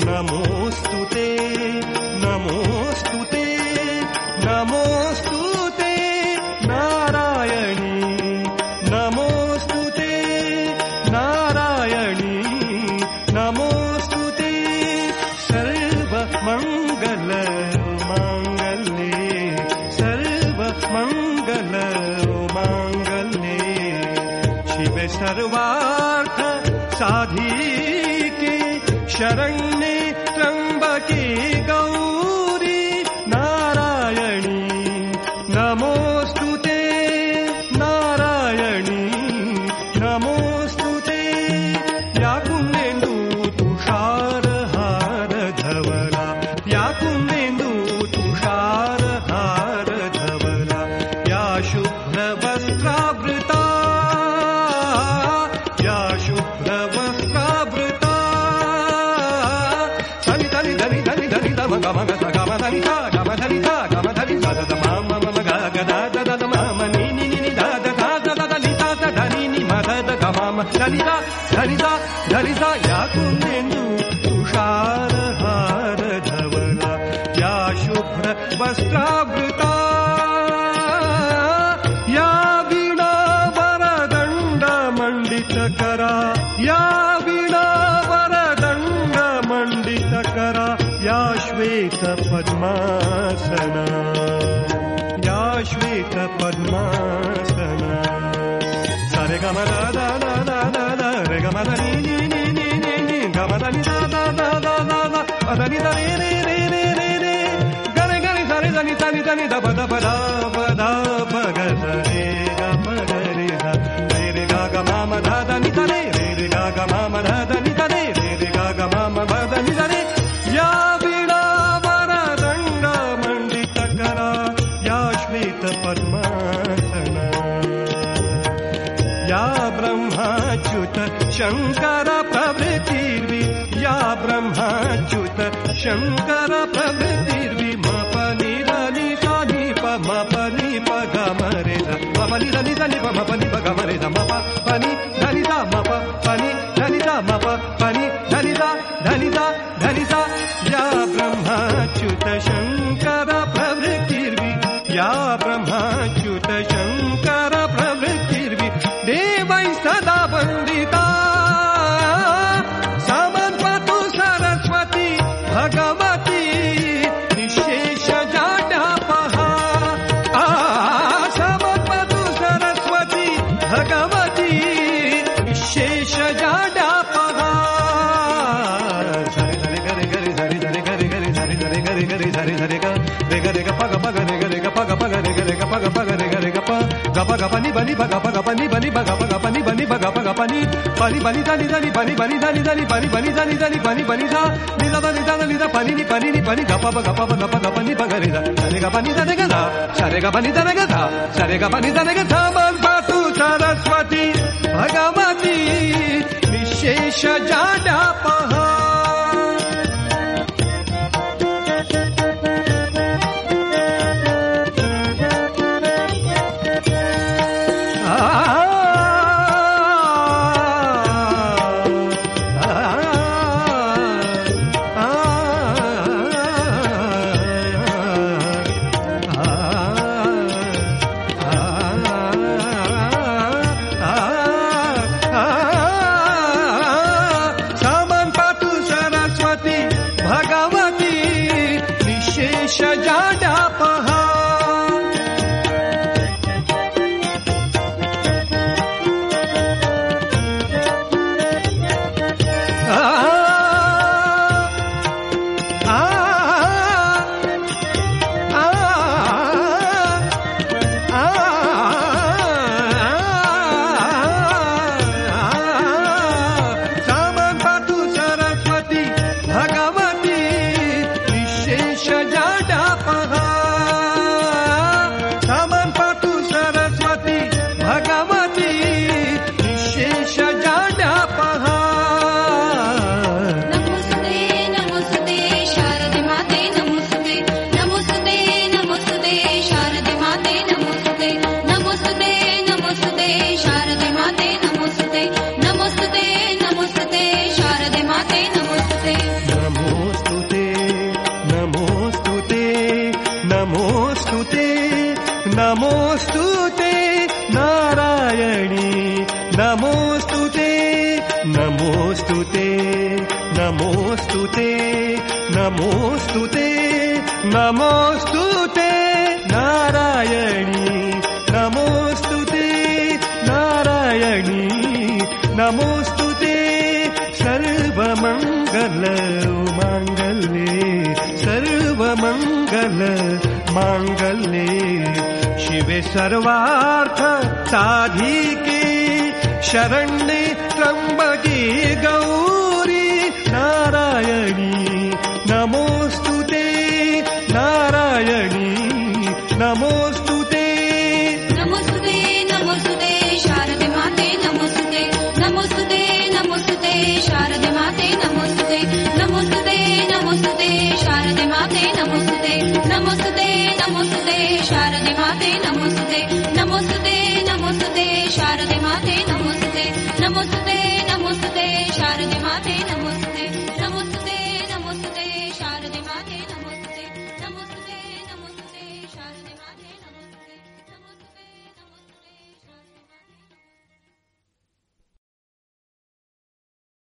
ನಮೋಸ್ತುತೆ ನಮೋಸ್ತುತೆ ನಮೋಸ್ತುತೆ ನಾರಾಯಣಿ ನಮೋಸ್ತುತೆ ನಾರಾಯಣಿ ನಮೋಸ್ತುತೆ ಸರ್ವ ಮಂಗಲ ಮಾಂಗಲ್ಯೆ ಸರ್ವ ಮಂಗಲ ಮಾಂಗಲ್ಯೆ ಶಿವೆ ಸರ್ವಾರ್ಥ ಸಾಧಿಕೆ ಶರಣ್ಯೆ ತ್ರ್ಯಂಬಕೆ ಗೌರಿ ನಾರಾಯಣಿ ನಮೋಸ್ತುತೆ ನಾರಾಯಣಿ ನಮೋಸ್ತುತೆ ಯಾಕುಂದೆಂದು ತುಷಾರಹಾರ ಧವಲ ಯಾಕುಂದೆಂದು ತುಷಾರಹಾರ ಧವಲ ಯಾ ಶುಭ್ರ ವಸ್ತ್ರಾವೃತ ಯಾ ಶುಭ್ರ ವಸ್ತ್ರಾವೃತ ಧನಿ ಧನಿ ಧನಿ ಧನಿ ಧನಿ ಧಮ ಗಮ ಗದ ಗಮ ಧನಿ ಧ ಗಮ ಧನಿ ಧ ಗಮ ಧನಿ ಧದ ಧ ಮ ಮ ಮ ಗ ಗ ದ ದ ದ ಮ ಮ ನಿ ನಿ ನಿ ನಿ ದ ದ ಧ ದ ದ ದ ನಿ ಧ ದ ಧನಿ ನಿ ಮ ಧ ದ ಗ ಮ ಮ ಧನಿ ಧ ಧನಿ ಧ ಧನಿ ಧ ಯಾಕುಂದೆಂದು ತುಷಾರಹಾರ ಧವಲ ಯಾ ಶುಭ್ರ ವಸ್ತ್ರಾವೃತ ಯಾ ವೀಣಾ ವರದಂಡ ಮಂಡಿತಕರ ಯಾ ವೀಣಾ ವರದಂಡ ಮಂಡಿತಕರ ಯಾ ಶ್ವೇತ ಪದ್ಮಾಸನ ಯಾ ಶ್ವೇತ ಪದ್ಮಾಸನ ಸರೆ ಗಮ ದ ದ ದ ದ ದ ದ ರೆ ಗಮ ದ ನಿ ನಿ ನಿ ನಿ ನಿ ನಿ ಗಮ ದ ನಿ ದ ದ ದ ದ ದ ದ ಅದ ನಿ ದ ರೇ ರೇ ರೇ ರೇ ರೇ ರೇ ಗರೆ ಗರೆ ಸರೆ ದ ನಿ ತ ನಿ ದ ನಿ ದ ಪ ದ ಪ ದ ಪ ದ ಪ ಗ ದ ರೇ ಗ ಪ ಗ ರೇ ದ ರೇ ರೇ ಗ ಗ ಮ ಮ ದ ದ ನಿ ದ ರೇ ರೇ ರೇ ಗ ಗ ಮ ಮ ದ ದ ನಿ ದ ರೇ ರೇ ರೇ ಗ ಗ ಮ ಮ ದ ದ ನಿ ದ ರೇ ಯಾ ವೀಣಾ ವರದಂಡ ಮಂಡಿತಕರ ಯಾ ಶ್ವೇತ ಪದ್ಮಾಸನ ಯಾ ಬ್ರಹ್ಮಾಚ್ಯುತ ಶಂಕರ ಪ್ರಭೃತಿರ್ವಿ ಯಾ ಬ್ರಹ್ಮಾಚ್ಯುತ ಶಂಕರ ಪ್ರಭೃತಿರ್ವಿ ಮ ಪ ನಿ ದ ನಿ ಸ ನಿ ಪ ಮ ಪ ನಿ ಪ ಗ ಮ ರೆ ದ ಮ ಪ ನಿ ದ ನಿ ದ ನಿ ಪ ಮ ಪ ನಿ ಪ ಗ ಮ ರೆ ದ ಮ ಪ ಪ ನಿ ಧ ನಿ ದ ಮ ಪ ಪ ನಿ ಧ ನಿ ದ ಮ ಪ ಪ ನಿ ಧ ನಿ ದ ಧ ನಿ ದ ಧ ನಿ ದ ಯಾ ಬ್ರಹ್ಮಾಚ್ಯುತ ಶಂಕರ ಪ್ರಭೃತಿರ್ವಿ ಯಾ ಬ್ರಹ್ಮಾಚ್ಯುತ ಶಂಕರ ಪ್ರಭೃತಿರ್ವಿ ದೇವೈ ಸದಾ ವಂದಿತಾ ಸಮನ್ಪತು ಸರಸ್ವತಿ ಭಗವತಿ ನಿಶೇಷ ಜಾಡ್ಯಾಪಹ ಸಮನ್ಪತು ಸರಸ್ವತಿ ಭಗವತಿ ನಿಶೇಷ ಜಾಡ್ಯಾಪಹ ಸರಿ ಸರಿ ಗರಿ ಗರಿ ಸರಿ ಸರಿ ಗರಿ ಗರಿ ಸರಿ ಸರಿ ಗರಿ ಗರಿ ಸರಿ ಸರಿ ಗ ರೆ ಗ ರೆ ಗ ಪ ಗ ಪ ಗ ರೆ ಗ ರೆ ಗ ಪ ಗ ಪ ಗ ರೆ ಗ ರೆ ಗ ಪ ಗ ಪ ಗ ರೆ ಗ ರೆ ಗ ಪ ಗ ಪ ಗ ಪ ನಿ ಬನಿ ಬ ಗ ಪ ಗ ಪ ನಿ ಬನಿ ಬ ಗ ಪ ಗ ಪ ನಿ ಬನಿ ಬ ಗ ಪ ಗ ಪ ನಿ ಬನಿ ಬನಿ ದ ನಿ ದ ನಿ ಬನಿ ಬನಿ ದ ನಿ ದ ನಿ ಬನಿ ಬನಿ ದ ನಿ ದ ನಿ ಬನಿ ಬನಿ ದ ನಿ ದ ದ ನಿ ದ ನಿ ದ ಪನಿ ನಿ ಪನಿ ನಿ ಪನಿ ಗ ಪ ಗ ಪ ಗ ಪ ಗ ಪ ನಿ ಬ ಗ ರೆ ದ ಸರೆ ಗ ಪ ನಿ ದ ನೆ ಗ ದ ಸರೆ ಗ ಪ ನಿ ದ ನೆ ಗ ದ ಸರೆ ಗ ಪ ನಿ ದ ನೆ ಗ ಧ ಮನ್ ಪಾತು ಸರಸ್ವತಿ ಭಗವತಿ ವಿಶೇಷ ಜಾಡ್ಯಾಪಹ ಸಮನ್ ಪಾತು ನಮೋಸ್ತುತೆ ನಮೋಸ್ತುತೆ ನಮೋಸ್ತುತೆ ನಾರಾಯಣಿ ನಮೋಸ್ತುತೆ ನಾರಾಯಣಿ ನಮೋಸ್ತುತೆ ಸರ್ವಮಂಗಲ ಮಾಂಗಲ್ಯೆ ಸರ್ವಮಂಗಲ ಮಾಂಗಲ್ಯೆ ಶಿವೆ ಸರ್ವಾರ್ಥ ಸಾಧಿಕೆ ಶರಣ್ಯೆ ತ್ರ್ಯಂಬಕೆ ಗೌರಿ